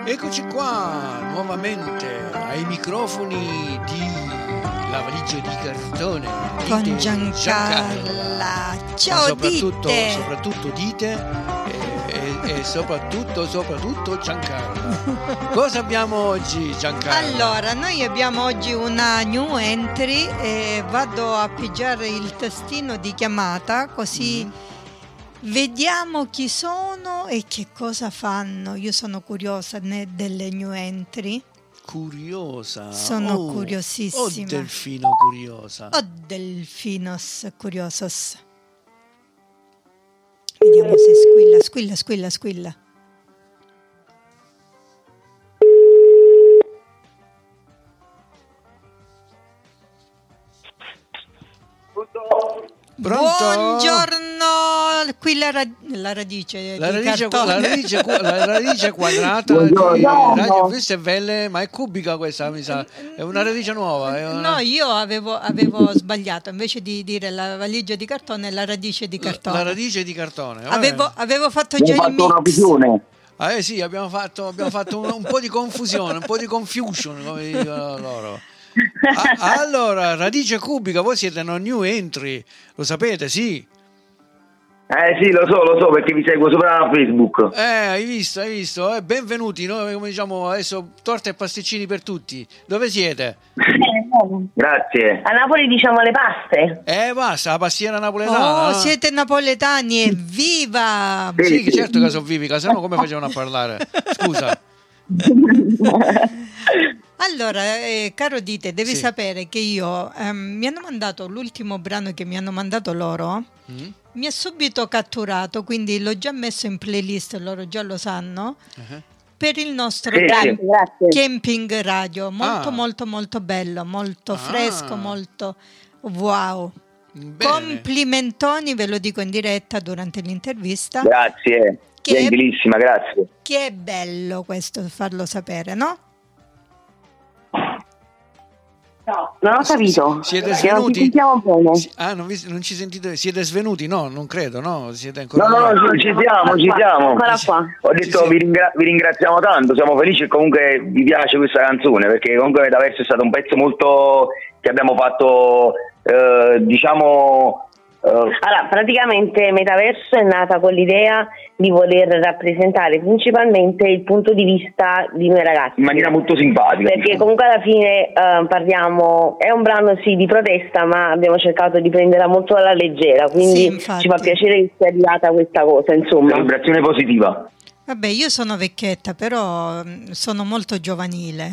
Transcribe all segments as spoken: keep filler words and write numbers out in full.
Eccoci qua nuovamente ai microfoni di La Valigia di Cartone con dite Giancarla. Ciao, soprattutto, dite. soprattutto dite e, e, e soprattutto, soprattutto Giancarla. Cosa abbiamo oggi, Giancarla? Allora, noi abbiamo oggi una new entry e vado a pigiare il tastino di chiamata così mm. vediamo chi sono e che cosa fanno. Io sono curiosa né, delle new entry. Curiosa? Sono oh, curiosissima. Oh, delfino curiosa. Oh, delfinos curiosos. Vediamo se squilla, squilla, squilla, squilla. Pronto? Buongiorno, qui la, ra- la radice la di radice, cartone. la radice, la radice quadrata Buongiorno. di radio, questa è belle, ma è cubica questa, mi sa. È una radice nuova. È una... No, io avevo, avevo sbagliato, invece di dire la valigia di cartone, la radice di cartone. La, la radice di cartone. Avevo, avevo fatto Abbiamo già il fatto una mix. visione. Ah, eh sì, abbiamo fatto, abbiamo fatto un, un po' di confusione, un po' di confusion, come dicono loro. Ah, allora, radice cubica, voi siete una new entry, lo sapete, sì? Eh sì, lo so, lo so, perché vi seguo sopra Facebook. Eh, hai visto, hai visto? Eh, benvenuti, noi come diciamo adesso torte e pasticcini per tutti. Dove siete? Grazie. A Napoli diciamo le paste. Eh, basta, la pastiera napoletana. Oh, siete napoletani, evviva! Sì, che certo che sono vivica, se no come facevano a parlare? Scusa. Allora, eh, caro Dite, devi Sì. sapere che io ehm, mi hanno mandato l'ultimo brano che mi hanno mandato loro, Mm? mi è subito catturato, quindi l'ho già messo in playlist, loro già lo sanno, Uh-huh. per il nostro Sì, camp- sì. Grazie. camping radio, molto Ah. molto molto bello, molto Ah. fresco, molto wow. Bene. Complimentoni, ve lo dico in diretta durante l'intervista, Grazie. Che- Gentilissima, grazie. che è bello questo farlo sapere, no? No, non ho capito. Siete Perché non svenuti? ci sentiamo bene. Si- Ah, non, vi, non ci sentite? Siete svenuti? No, non credo, no? Siete ancora No, no, là? no, ci siamo, ci siamo. Ancora qua. Ho detto Sì, sì. Vi, ringra- vi ringraziamo tanto, siamo felici e comunque vi piace questa canzone, perché comunque Metaverso è stato un pezzo molto che abbiamo fatto, eh, diciamo... eh, Allora, praticamente Metaverso è nata con l'idea di voler rappresentare principalmente il punto di vista di noi ragazzi. in maniera molto simpatica. Perché comunque alla fine eh, parliamo, è un brano sì di protesta, ma abbiamo cercato di prenderla molto alla leggera, quindi Sì, infatti. ci fa piacere che sia arrivata questa cosa, insomma. Una vibrazione positiva. Vabbè, io sono vecchietta, però mh, sono molto giovanile.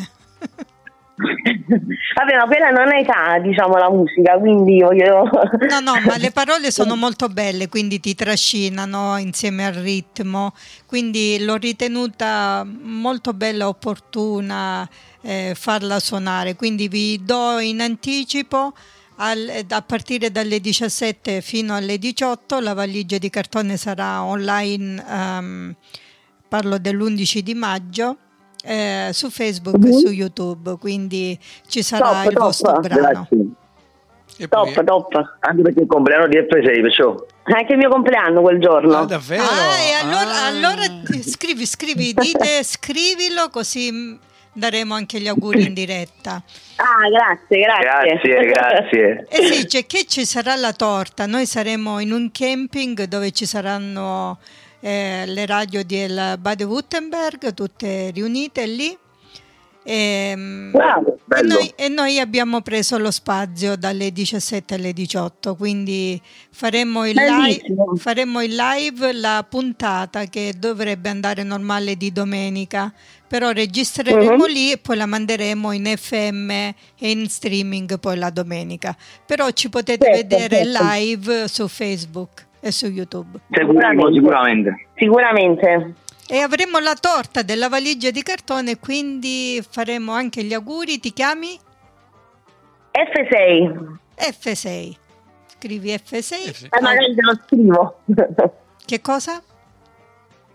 Vabbè, ma quella non è età, diciamo, la musica, quindi voglio... No, no, ma le parole sono molto belle, quindi ti trascinano insieme al ritmo, quindi l'ho ritenuta molto bella, opportuna eh, farla suonare, quindi vi do in anticipo al- a partire dalle diciassette fino alle diciotto la valigia di cartone sarà online, ehm, parlo dell'undici di maggio. Eh, su Facebook e su YouTube, quindi ci sarà Top, il top. vostro brano. Grazie. E poi- Top, top. Anche perché è il compleanno di F sei, perciò... È anche il mio compleanno quel giorno. Ah, davvero? Ah, e allora, Ah. allora ti- scrivi, scrivi, dite, scrivilo così mh, daremo anche gli auguri in diretta. Ah, grazie, grazie. Grazie, grazie. E sì, c'è che ci sarà la torta, noi saremo in un camping dove ci saranno eh, le radio del Baden-Württemberg, tutte riunite lì. E, mh, Bravo, e bello. noi, e noi abbiamo preso lo spazio dalle diciassette alle diciotto, quindi faremo il, live, Bellissimo. faremo il live la puntata che dovrebbe andare normale di domenica, però registreremo Mhm. lì e poi la manderemo in F M e in streaming poi la domenica, però ci potete Certo, vedere certo. live su Facebook e su YouTube. Seguiremo sicuramente. Sicuramente. E avremo la torta della valigia di cartone, quindi faremo anche gli auguri. Ti chiami? F sei. F sei. Scrivi F sei. Eh, sì. Eh, magari te lo scrivo. Che cosa?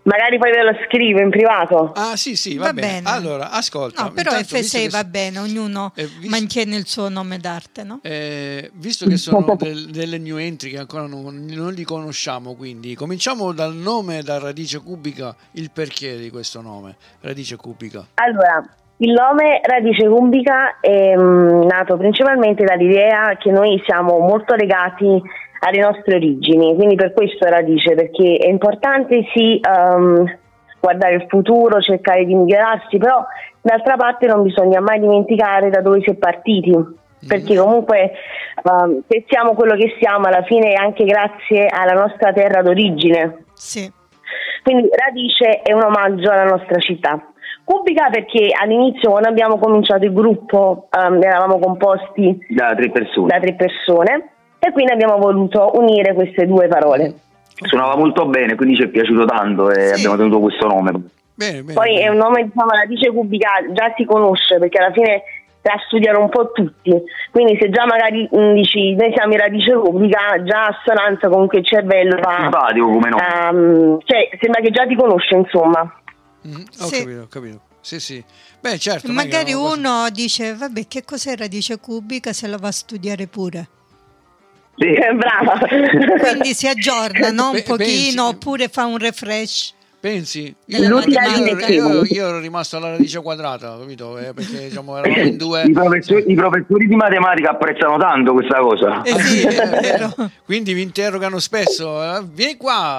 Magari poi ve lo scrivo in privato. Ah sì sì, va, Va bene. bene. Allora, ascolta. No, però intanto, F visto sei che va so- bene, ognuno eh, visto- mantiene il suo nome d'arte, no? eh, visto che sono del- delle new entry che ancora non, non li conosciamo, quindi cominciamo dal nome, da radice cubica, il perché di questo nome, radice cubica. Allora, il nome Radice Cubica è mm, nato principalmente dall'idea che noi siamo molto legati alle nostre origini, quindi per questo Radice, perché è importante sì um, guardare il futuro, cercare di migliorarsi, però d'altra parte non bisogna mai dimenticare da dove si è partiti, perché comunque um, se siamo quello che siamo alla fine è anche grazie alla nostra terra d'origine. Sì. Quindi Radice è un omaggio alla nostra città. Cubica perché all'inizio, quando abbiamo cominciato il gruppo, um, eravamo composti Da tre persone. da tre persone e quindi abbiamo voluto unire queste due parole. Suonava molto bene, quindi ci è piaciuto tanto e Sì. abbiamo tenuto questo nome. Bene, bene. Poi bene. è un nome, diciamo, Radice Cubica già si conosce perché alla fine la studiano un po' tutti, quindi se già magari mh, dici noi siamo in Radice Cubica, già a sonanza comunque il cervello va, Simpatico come no. um, cioè sembra che già ti conosce, insomma. Mm, ho Sì. capito, ho capito. Sì, sì. Beh, certo. E non è che magari è una cosa- uno dice, vabbè, che cos'è radice cubica, se lo va a studiare pure. Sì. Brava. Quindi si aggiorna, no? Un Pe- pochino, pensi- oppure fa un refresh. Pensi? Della Io, matematica. io, io, io ero rimasto alla radice quadrata, capito? Eh, perché diciamo, eravamo in due. I professori, I professori di matematica apprezzano tanto questa cosa. Eh Ah, sì, è eh, vero. Quindi mi interrogano spesso, eh, vieni qua.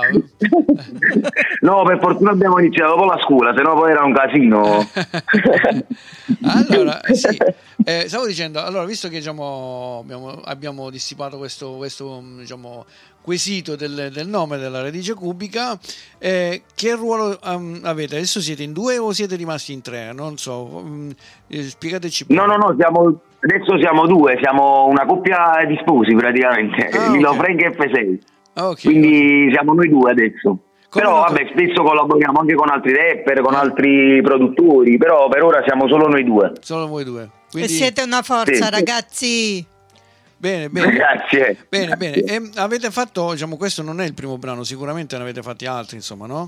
No, per fortuna abbiamo iniziato dopo la scuola, sennò poi era un casino. Allora, sì, eh, stavo dicendo, allora, visto che diciamo, abbiamo, abbiamo dissipato questo, questo mh, diciamo, quesito del, del nome della radice cubica, eh, che ruolo um, avete? Adesso siete in due o siete rimasti in tre? Non so, um, eh, spiegateci. No, no, no, siamo, adesso siamo due, siamo una coppia di sposi praticamente, Ah, Lilo ok. Frank e F sei. Ah, ok. Quindi siamo noi due adesso. Come Però lo- vabbè, spesso collaboriamo anche con altri rapper, con altri produttori, però per ora siamo solo noi due. Solo voi due. E Quindi, siete una forza, Sì. ragazzi. bene, bene. Grazie. Bene, bene. E avete fatto, diciamo, questo non è il primo brano, sicuramente ne avete fatti altri, insomma, no?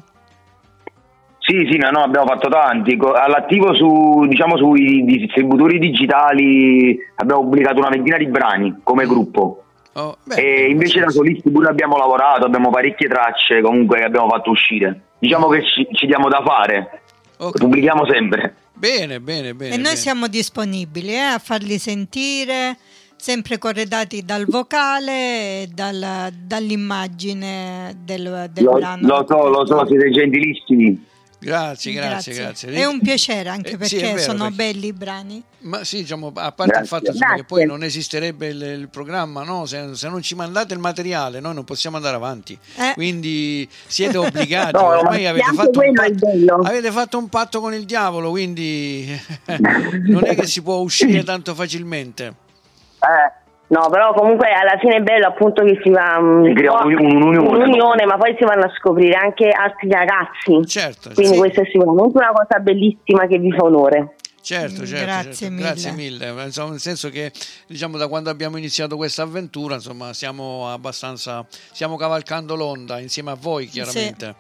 Sì, sì, no, no, abbiamo fatto tanti. Co- All'attivo su, diciamo, sui distributori digitali abbiamo pubblicato una ventina di brani come gruppo. Oh, beh, E invece da solisti pure abbiamo lavorato, abbiamo parecchie tracce comunque che abbiamo fatto uscire. Diciamo che ci, ci diamo da fare, Ok. pubblichiamo sempre. Bene, bene, bene. E noi bene. siamo disponibili eh, a farli sentire, sempre corredati dal vocale e dal- dall'immagine del, del Lo, brano. lo so, lo so, siete gentilissimi. Grazie, grazie, grazie. È un piacere anche Eh, perché sì, è vero, sono perché- belli i brani. Ma sì, diciamo, a parte il Grazie. fatto insomma, che Grazie. poi non esisterebbe il, il programma, no? Se, se non ci mandate il materiale, noi non possiamo andare avanti. Eh. Quindi siete obbligati. No, ma Ormai avete anche fatto, un quello è il patto, bello. avete fatto un patto con il diavolo, quindi non è che si può uscire tanto facilmente. Eh, no, però comunque alla fine è bello appunto che si va um, Si crea un po' un- un'unione. un'unione, ma poi si vanno a scoprire anche altri ragazzi. Certo, Quindi sì. questa è sicuramente una cosa bellissima che vi fa onore. Certo, certo, Grazie certo. mille. Grazie mille. Insomma, nel senso che diciamo da quando abbiamo iniziato questa avventura, insomma, siamo abbastanza stiamo cavalcando l'onda insieme a voi, chiaramente.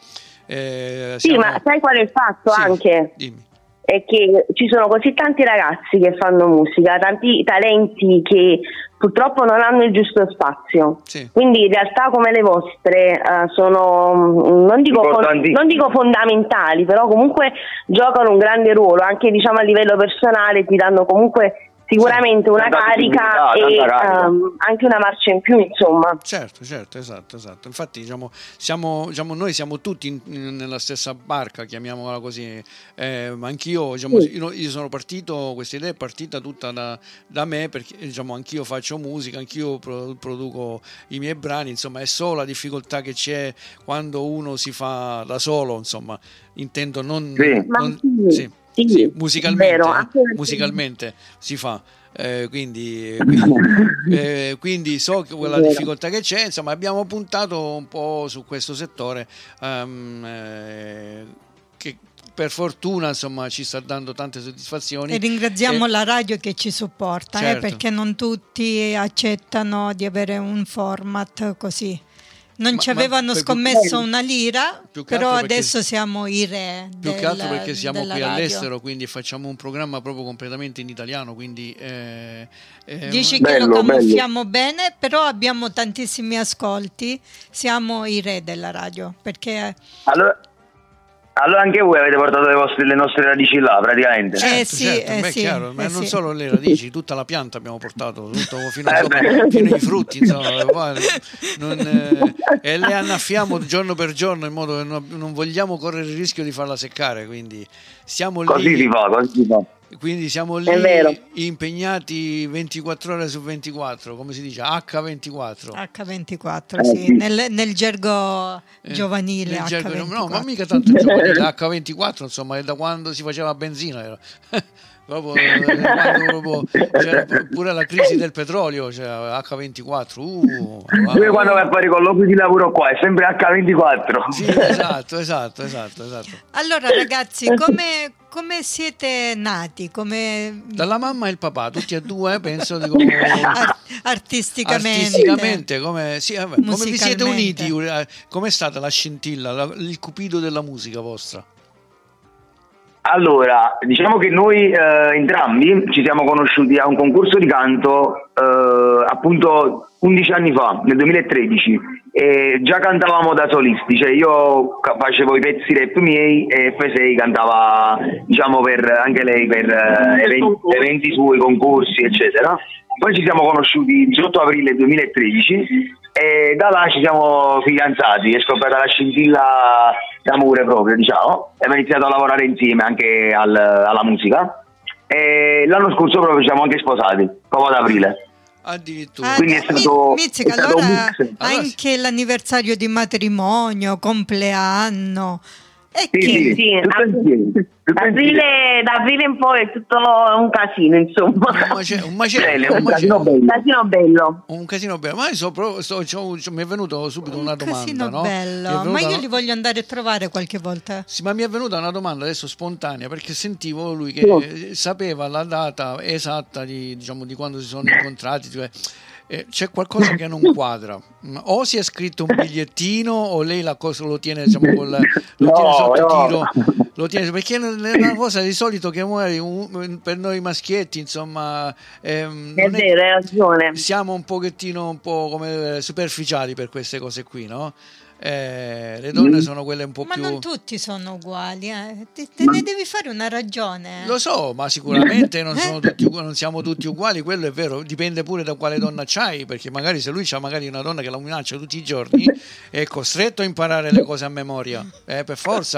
Eh, Sì, siamo- ma sai qual è il fatto Sì, anche? dimmi. È che ci sono così tanti ragazzi che fanno musica, tanti talenti che purtroppo non hanno il giusto spazio. Sì. Quindi in realtà come le vostre eh, sono mm, non dico, fon- Importanti. non dico fondamentali, però comunque giocano un grande ruolo, anche diciamo a livello personale ti danno comunque sicuramente una Tanta carica visibilità, e tanta carica. ehm, anche una marcia in più, insomma. Certo, certo, esatto, esatto. Infatti, diciamo, siamo, diciamo, noi siamo tutti in- in- nella stessa barca, chiamiamola così. Eh, ma anch'io, diciamo, io, io sono partito, questa idea è partita tutta da, da me, perché diciamo, anch'io faccio musica, anch'io pro- produco i miei brani, insomma, è solo la difficoltà che c'è quando uno si fa da solo, insomma, intendo non, Sì. Ma non- sì, sì, sì, sì, musicalmente, vero, eh, anche perché- musicalmente si fa. Eh, quindi, quindi, eh, quindi so che quella Vero. difficoltà che c'è, insomma abbiamo puntato un po' su questo settore ehm, eh, che per fortuna insomma ci sta dando tante soddisfazioni E ringraziamo E- la radio che ci supporta, eh, Certo. perché non tutti accettano di avere un format così. Non Ma- ci avevano ma- scommesso una lira, Più che però altro perché- adesso siamo i re Più del- che altro perché siamo della qui radio. all'estero, quindi facciamo un programma proprio completamente in italiano, quindi eh, eh, Dici Bello, che lo bello. camuffiamo bene, però abbiamo tantissimi ascolti, siamo i re della radio, perché Allora, allora anche voi avete portato le, vostre, le nostre radici là, praticamente. Eh, certo, sì, certo, eh beh, sì, chiaro, ma eh non sì. solo le radici, tutta la pianta abbiamo portato, tutto fino, Eh, sopra- beh. fino ai frutti, insomma, poi non, eh, e le annaffiamo giorno per giorno in modo che non, non vogliamo correre il rischio di farla seccare, quindi siamo lì. Così si fa, così si fa. Quindi siamo È vero. lì impegnati ventiquattro ore su ventiquattro, come si dice, acca ventiquattro. acca ventiquattro, Eh, sì, sì. nel, nel gergo Eh, giovanile nel gergo- acca ventiquattro. no, ma mica tanto giovanile, acca ventiquattro, insomma, è da quando si faceva benzina. Era. Proprio, eh, quando proprio c'era pure la crisi del petrolio, cioè acca ventiquattro. Uh, Io quando vai a fare i colloqui di lavoro qua è sempre acca ventiquattro. sì, esatto, esatto, esatto, esatto. Allora ragazzi, come, come siete nati? Come Dalla mamma e il papà, tutti e due, penso, dico, ar- artisticamente? artisticamente, come, sì, vabbè, come vi siete Musicalmente. uniti? eh, Com'è stata la scintilla, la- il cupido della musica vostra? Allora, diciamo che noi eh, entrambi ci siamo conosciuti a un concorso di canto eh, appunto undici anni fa, nel duemilatredici, e già cantavamo da solisti, cioè io ca- facevo i pezzi rap miei e F sei cantava, diciamo, per anche lei per eh, eventi, eventi suoi, concorsi, eccetera. Poi ci siamo conosciuti il diciotto aprile duemilatredici e da là ci siamo fidanzati, è scoppiata la scintilla d'amore proprio, diciamo, e abbiamo iniziato a lavorare insieme anche al- alla musica e l'anno scorso proprio ci siamo anche sposati, proprio ad aprile. Addirittura. Ah, Quindi è stato- Mi- Mizzica, è stato un allora mix. Allora anche l'anniversario di matrimonio, compleanno. E Sì, che? sì, Sì, tutto a- insieme, tutto insieme. Aprile, da aprile in poi è tutto un casino, insomma. Un mace- un macello, Bene, un un macello. casino bello. Casino bello. Un casino bello, ma io so, proprio- sto- c'ho- c'ho- mi è venuto subito una Un domanda, casino no? bello, Mi è ma venuta- io li voglio andare a trovare qualche volta. Sì, ma mi è venuta una domanda adesso spontanea perché sentivo lui che sapeva la data esatta di, diciamo, di quando si sono incontrati, cioè, eh, c'è qualcosa che non quadra. Mm, O si è scritto un bigliettino o lei la cosa lo tiene, diciamo, col- lo No, tiene sotto no. tiro, lo tiene, perché è una cosa di solito che muore un- per noi maschietti, insomma, ehm, È non è- vero, hai ragione. siamo un pochettino un po' come eh, superficiali per queste cose qui, no? Eh, le donne sono quelle un po' Ma più... non tutti sono uguali, eh. te, te ne devi fare una ragione. Lo so, ma sicuramente non, sono tutti uguali, non siamo tutti uguali, quello è vero, dipende pure da quale donna c'hai, perché magari se lui c'ha magari una donna che la minaccia tutti i giorni è costretto a imparare le cose a memoria, eh, per forza.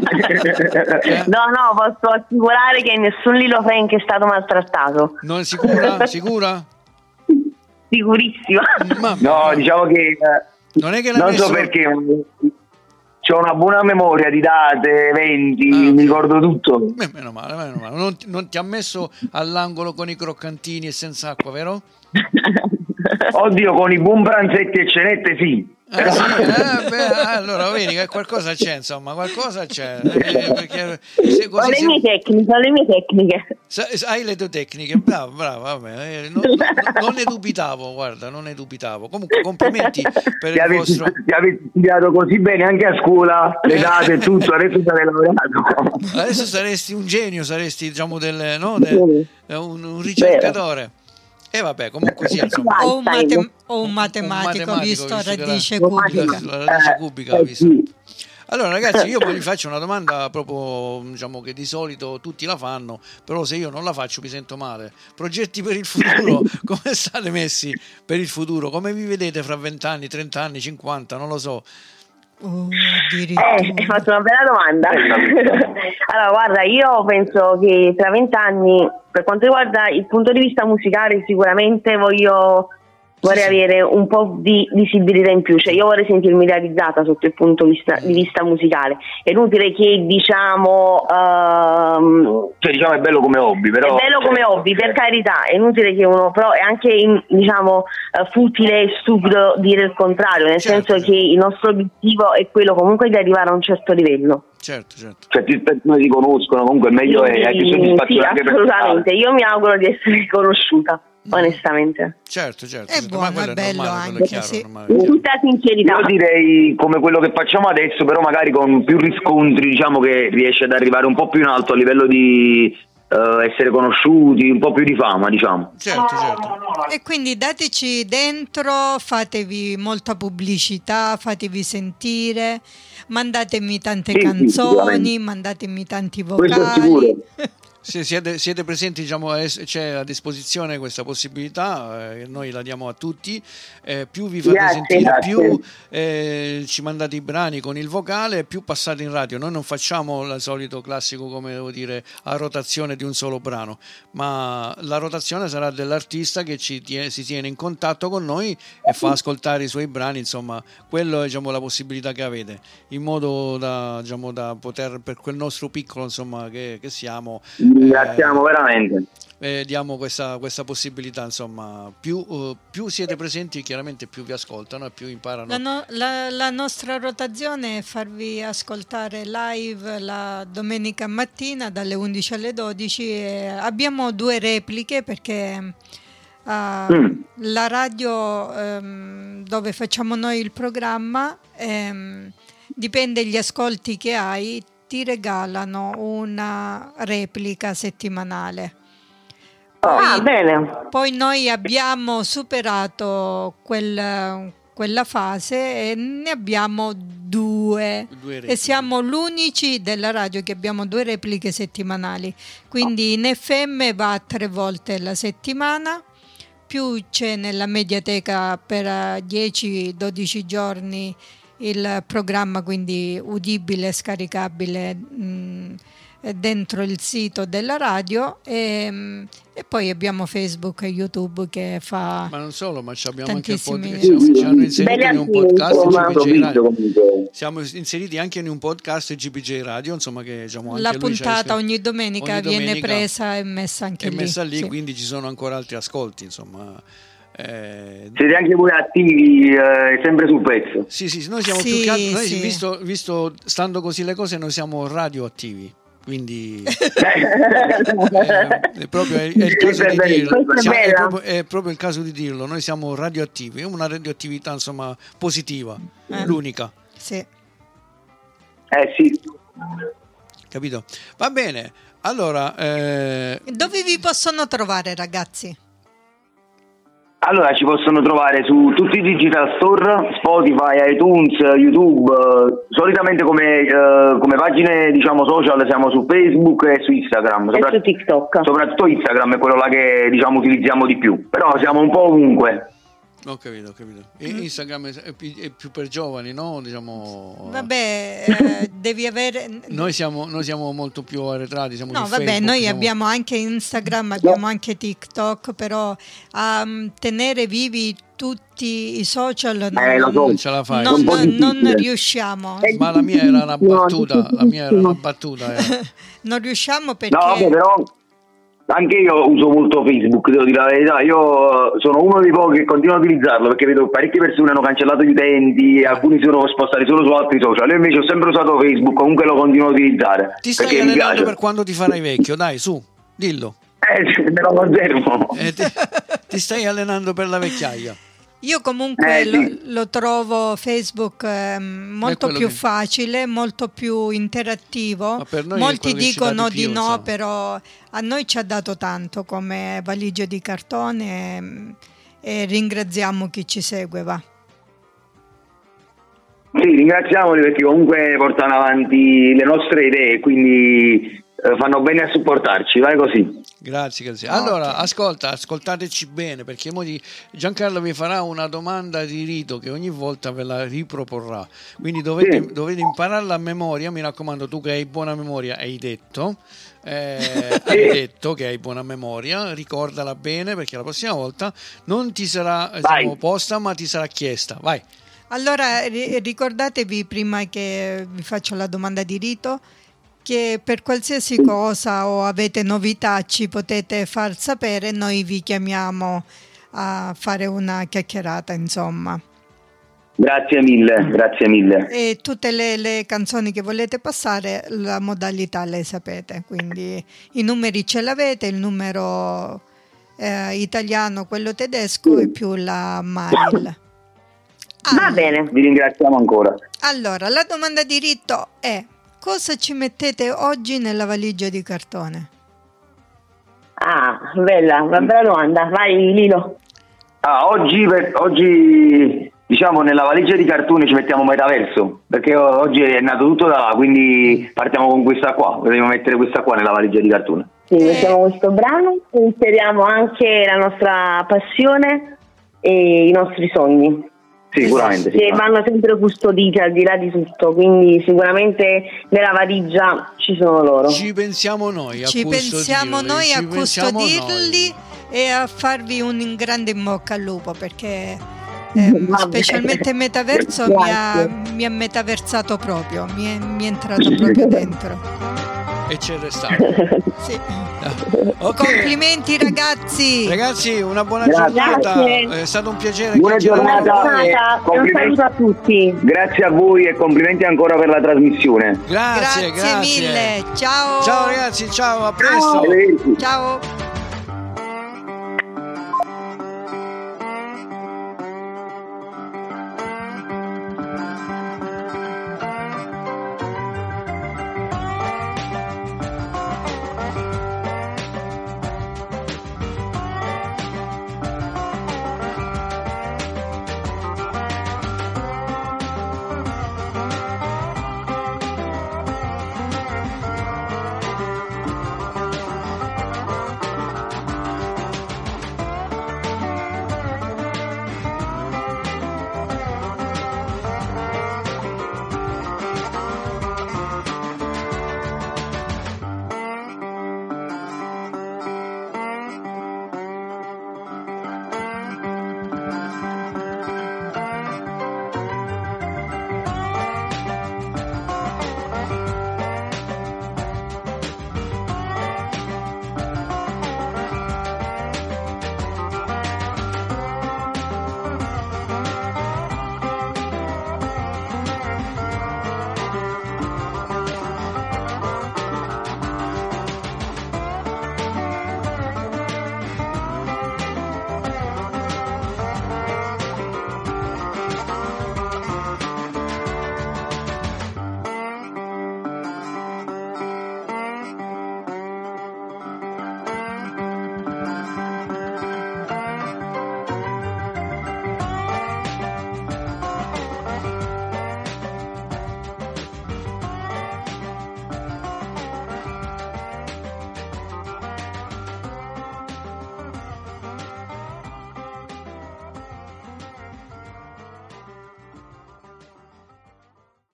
Eh? No, no, posso assicurare che nessun Lilo Frank è stato maltrattato. Non è sicura? Sicura? Sicurissima. Ma No, diciamo che eh, non è che l'ha non messo... so perché c'ho una buona memoria di date, eventi, Ah, mi ok. ricordo tutto. Beh, meno male, meno male. Non, ti- non ti ha messo all'angolo con i croccantini e senza acqua, vero? Oddio, con i buon pranzetti e cenette sì. Eh, sì, eh, beh, allora vedi che qualcosa c'è, insomma, qualcosa c'è. eh, perché se Ho così le si- mie tecniche, ho le mie tecniche. sa- hai le tue tecniche, bravo, bravo, vabbè, eh, non, non- non ne dubitavo, guarda, non ne dubitavo. Comunque, complimenti per Ti il avessi, vostro. ti avessi studiato così bene anche a scuola, le date e tutto, adesso sarei lavorato. Adesso saresti un genio, saresti, diciamo, del, no, del- eh, un, un ricercatore. E vabbè, comunque sia, insomma. O un, matem- o un un matematico, matematico, visto visto che radice la- cubica. La radice cubica, Eh, visto. sì. Allora ragazzi, io poi vi faccio una domanda proprio, diciamo, che di solito tutti la fanno, però se io non la faccio mi sento male. Progetti per il futuro, come state messi per il futuro? Come vi vedete fra venti anni, trenta anni, cinquanta, non lo so. Oh, Eh, addirittura. hai fatto una bella domanda. Allora, guarda, io penso che tra vent'anni, per quanto riguarda il punto di vista musicale, sicuramente voglio vorrei Sì, sì. avere un po' di visibilità in più, cioè io vorrei sentirmi realizzata sotto il punto di vista, di vista musicale. È inutile che diciamo ehm, Cioè, diciamo, è bello come hobby, però... è bello come hobby, per carità, è inutile che uno, però è anche in- diciamo eh, futile e stupido dire il contrario, nel Certo, senso certo. che il nostro obiettivo è quello comunque di arrivare a un certo livello. Certo, certo. Cioè, più persone si conoscono, comunque meglio è, hai più Quindi, soddisfazione sì, anche assolutamente, personale. io mi auguro di essere riconosciuta. onestamente. Certo, certo. È certo. buono, Ma quello è bello normale, quello anche, è chiaro, sì. normale, In tutta sincerità. Io direi come quello che facciamo adesso, però magari con più riscontri, diciamo che riesce ad arrivare un po' più in alto a livello di uh, essere conosciuti, un po' più di fama, diciamo. Certo, certo. E quindi dateci dentro, fatevi molta pubblicità, fatevi sentire, mandatemi tante Sì, sì, canzoni, sicuramente. mandatemi tanti Questo è sicuro. vocali. Se siete, siete presenti, diciamo, es- c'è a disposizione questa possibilità, eh, noi la diamo a tutti, eh, più vi fate Grazie, sentire, grazie. più eh, ci mandate i brani con il vocale, più passate in radio. Noi non facciamo il solito classico, come devo dire, a rotazione di un solo brano, ma la rotazione sarà dell'artista che ci tie- si tiene in contatto con noi e fa ascoltare i suoi brani, insomma, quello è, diciamo, la possibilità che avete, in modo da, diciamo, da poter, per quel nostro piccolo, insomma, che, che siamo, Ringraziamo veramente. eh, diamo questa, questa possibilità, insomma, più, uh, più siete presenti chiaramente più vi ascoltano e più imparano. La, no- la- la nostra rotazione è farvi ascoltare live la domenica mattina dalle undici alle dodici e abbiamo due repliche perché uh, Mm. la radio ehm, dove facciamo noi il programma, ehm, dipende gli ascolti che hai, ti regalano una replica settimanale. Ah, Poi, bene. poi noi abbiamo superato quel- quella fase e ne abbiamo due, Due e repliche. siamo l'unici della radio che abbiamo due repliche settimanali, quindi in F M va tre volte la settimana, più c'è nella mediateca per eh, dieci dodici giorni il programma, quindi udibile, scaricabile mh, dentro il sito della radio, e, mh, e poi abbiamo Facebook e YouTube che fa Ma non solo, ma ci abbiamo anche il tantissimi- podcast, siamo, ci hanno inserito Belli in un artisti, podcast insomma. G P J Radio. Comunque. Siamo inseriti anche in un podcast G P J Radio, insomma, che diciamo anche la lui ci ha puntata iscritto- ogni domenica ogni viene domenica presa e messa anche è lì, messa lì, sì. quindi ci sono ancora altri ascolti, insomma. Eh, Siete anche voi attivi, eh, sempre sul pezzo. sì, sì, noi siamo Sì, più che altro- noi, sì. visto, visto stando così le cose, noi siamo radioattivi, quindi eh, è, proprio, è, è il caso di Questa è bella, dirlo. questa è Siamo- è, bella. proprio, è proprio il caso di dirlo, noi siamo radioattivi, è una radioattività, insomma, positiva, Eh. l'unica, Sì. Eh sì. capito? Va bene, allora eh, Dove vi possono trovare, ragazzi? Allora ci possono trovare su tutti i digital store, Spotify, iTunes, YouTube, eh, solitamente come, eh, come pagine, diciamo, social siamo su Facebook e su Instagram, E Soprat- su TikTok. soprattutto Instagram è quello là che, diciamo, utilizziamo di più, però siamo un po' ovunque. ho capito, ho capito. E Mm. Instagram è, è più, è più per giovani, no? Diciamo, Vabbè, eh, devi avere... Noi siamo, noi siamo molto più arretrati, siamo No, su vabbè, Facebook, noi siamo- abbiamo anche Instagram, abbiamo anche TikTok, però a mm, tenere vivi tutti i social non, Eh, lo so. non ce la fai. non- un po' non difficile. riusciamo. Eh, Ma la mia era una No, battuta, la mia era una battuta. eh. Non riusciamo perché... No, vabbè, però anche io uso molto Facebook, devo dire la verità, io sono uno dei pochi che continua a utilizzarlo perché vedo che parecchie persone hanno cancellato gli utenti, alcuni si sono spostati solo su altri social, io invece ho sempre usato Facebook, comunque lo continuo a utilizzare Ti stai perché mi allenando piace. per quando ti farai vecchio, dai, su, dillo. Eh, me lo conservo. Eh, ti, ti stai allenando per la vecchiaia. Io comunque Eh, lo, sì. lo trovo Facebook ehm, molto quello più che- facile, molto più interattivo. Ma per noi è Molti quello che ci dà dicono di di più, no, insomma. però a noi ci ha dato tanto come valigia di cartone, ehm, e ringraziamo chi ci segue, va. Sì, ringraziamoli perché comunque portano avanti le nostre idee, quindi eh, fanno bene a supportarci, vai così. Grazie, grazie. Ok. Allora, ascolta, ascoltateci bene perché mo di- Giancarlo vi farà una domanda di rito che ogni volta ve la riproporrà. Quindi dovete, Sì. dovete impararla a memoria. Mi raccomando, tu che hai buona memoria, hai detto, eh, hai detto che hai buona memoria, ricordala bene perché la prossima volta non ti sarà eh, Vai. diciamo, posta, ma ti sarà chiesta. Vai. Allora ri- ricordatevi, prima che vi faccio la domanda di rito, che per qualsiasi cosa o avete novità ci potete far sapere, noi vi chiamiamo a fare una chiacchierata, insomma. Grazie mille, grazie mille. E tutte le, le canzoni che volete passare, la modalità le sapete, quindi i numeri ce l'avete, il numero eh, italiano, quello tedesco e più la Maril. Allora, va bene, vi ringraziamo ancora. Allora, la domanda di rito è: cosa ci mettete oggi nella valigia di cartone? Ah, bella, una bella domanda. Vai Lilo. Ah, oggi, oggi diciamo nella valigia di cartone ci mettiamo Metaverso, perché oggi è nato tutto da là, quindi partiamo con questa qua, dobbiamo mettere questa qua nella valigia di cartone. Sì, mettiamo questo brano e inseriamo anche la nostra passione e i nostri sogni. Sicuramente, che sì, vanno sempre custoditi al di là di tutto, quindi sicuramente nella valigia ci sono loro. Ci pensiamo noi a ci pensiamo noi ci a pensiamo custodirli noi. E a farvi un grande in bocca al lupo, perché eh, specialmente Metaverso mi ha, mi ha metaversato proprio, mi è, mi è entrato proprio dentro. E c'è restato. Sì. Okay. Complimenti ragazzi. Ragazzi, una buona Grazie. giornata. È stato un piacere. Buona giornata. E un saluto a tutti. Grazie a voi e complimenti ancora per la trasmissione. Grazie, grazie, grazie mille. Ciao. Ciao ragazzi, ciao, a presto. Ciao. Ciao.